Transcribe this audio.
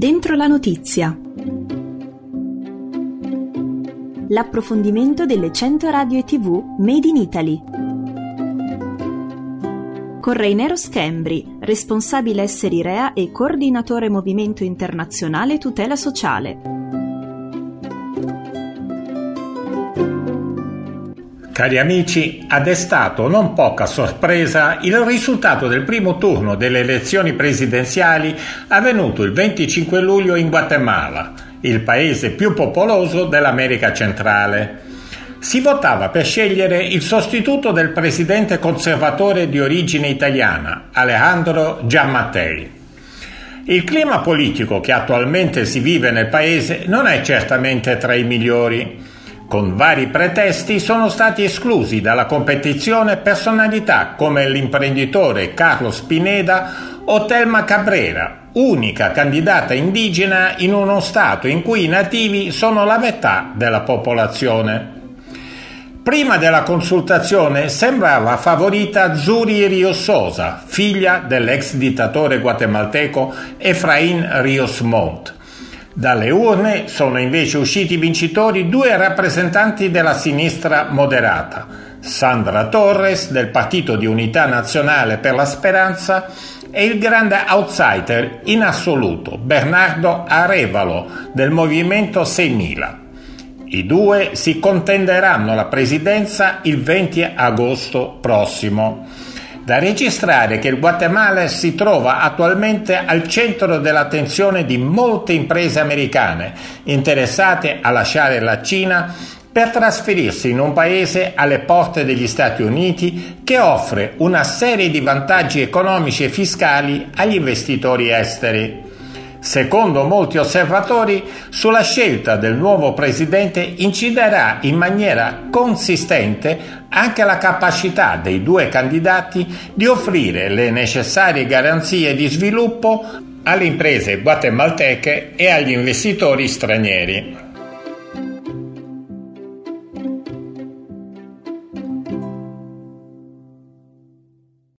Dentro la notizia. L'approfondimento delle 100 radio e TV Made in Italy. Con Rainero Schembri, responsabile Esseri Rea e coordinatore Movimento Internazionale Tutela Sociale. Cari amici, ha destato non poca sorpresa il risultato del primo turno delle elezioni presidenziali avvenuto il 25 luglio in Guatemala, il paese più popoloso dell'America centrale. Si votava per scegliere il sostituto del presidente conservatore di origine italiana, Alejandro Giammattei. Il clima politico che attualmente si vive nel paese non è certamente tra i migliori. Con vari pretesti sono stati esclusi dalla competizione personalità come l'imprenditore Carlos Pineda o Thelma Cabrera, unica candidata indigena in uno stato in cui i nativi sono la metà della popolazione. Prima della consultazione sembrava favorita Zuri Rios Sosa, figlia dell'ex dittatore guatemalteco Efraín Ríos Montt. Dalle urne sono invece usciti vincitori due rappresentanti della sinistra moderata, Sandra Torres del Partito di Unità Nazionale per la Speranza e il grande outsider in assoluto, Bernardo Arévalo del Movimento 6000. I due si contenderanno la presidenza il 20 agosto prossimo. Da registrare che il Guatemala si trova attualmente al centro dell'attenzione di molte imprese americane interessate a lasciare la Cina per trasferirsi in un paese alle porte degli Stati Uniti che offre una serie di vantaggi economici e fiscali agli investitori esteri. Secondo molti osservatori, sulla scelta del nuovo presidente inciderà in maniera consistente anche la capacità dei due candidati di offrire le necessarie garanzie di sviluppo alle imprese guatemalteche e agli investitori stranieri.